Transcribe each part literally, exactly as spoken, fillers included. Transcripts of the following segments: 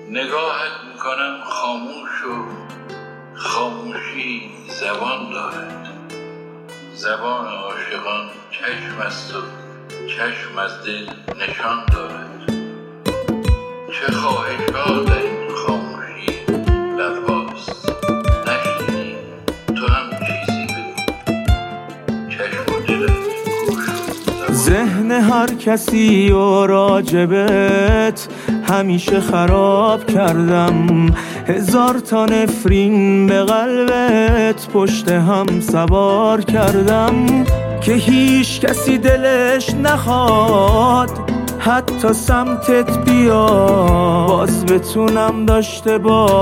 نگاهت میکنم خاموش و خاموشی زبان دارد. زبان عاشقان چشم است و چشم از دل نشان دارد. چه خواهشات در این خاموشی لبهاست، نشنیدی تو هم چیزی بگو. چشم و دلت گوش و ذهن هر کسی و راجبت همیشه خراب کردم. هزار تا نفرین به قلبت پشت هم سوار کردم که هیچ کسی دلش نخواد حتی سمتت بیا، باز بتونم داشته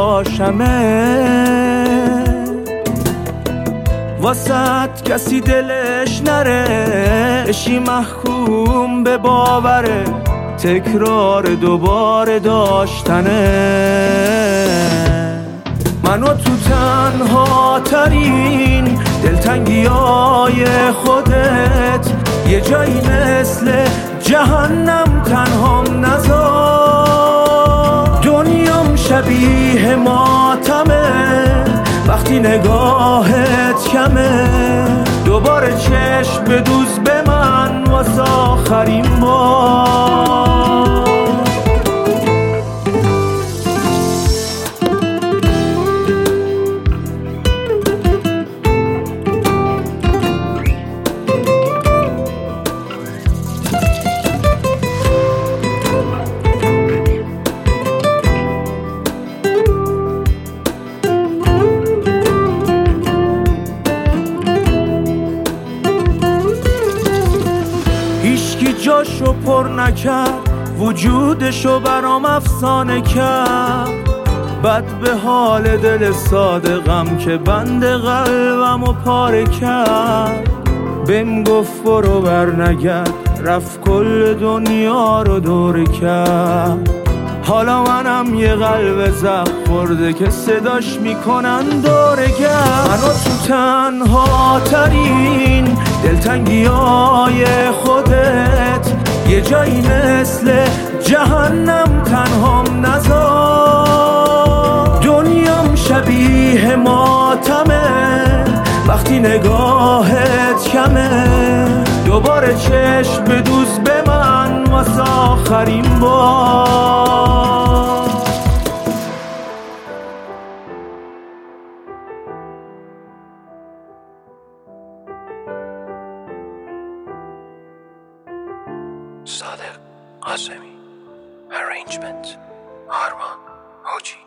باشمه. واسط کسی دلش نره، اشی محکوم به باوره، تکرار دوباره داشتنه. منو تو تنها ترین دلتنگی های خودت یه جایی مثل جهنم تنهام نذار. دنیام شبیه ماتمه وقتی نگاهت کمه. دوباره چشم بدوز به من واسه آخرین بار. هیچکی جاشو پر نکرد، وجودشو برام افسانه کرد. بد به حال دل صادقم که بند قلبمو پاره کرد. بهم گفت برو برنگرد، رفت کل دنیا رو دور کرد. حالا منم یه قلب زخم خورده که صداش میکنن دوره گرد. منو تو تنها ترین دلتنگی های خودت یه جایی مثل جهنم تنهام نذار. دنیام شبیه ماتمه وقتی نگاهت کمه. دوباره چشم بدوز به من واسه آخرین بار. صادق قاسمی. Arrangement آرمان حاجی.